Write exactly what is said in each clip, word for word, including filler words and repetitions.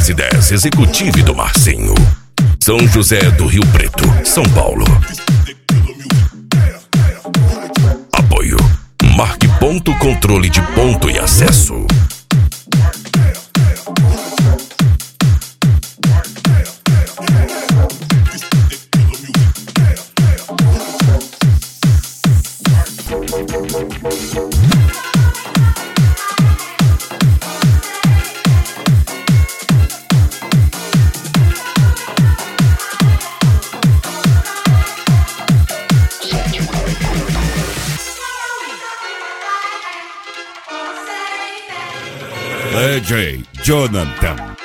três e dez, Executive do Marcinho. São José do Rio Preto, São Paulo. Apoio Marque Ponto Controle de Ponto e Acesso. D J Jonathan.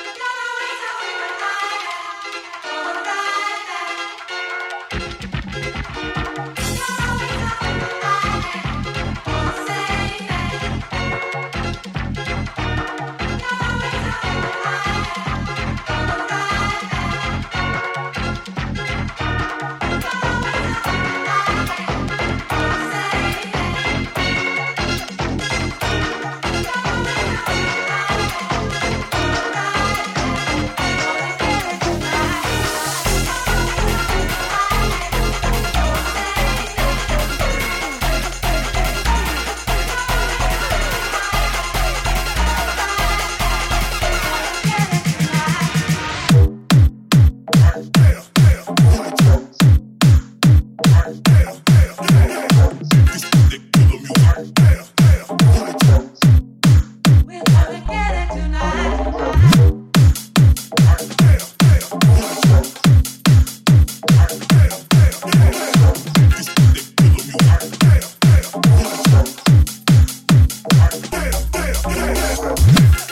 Yeah.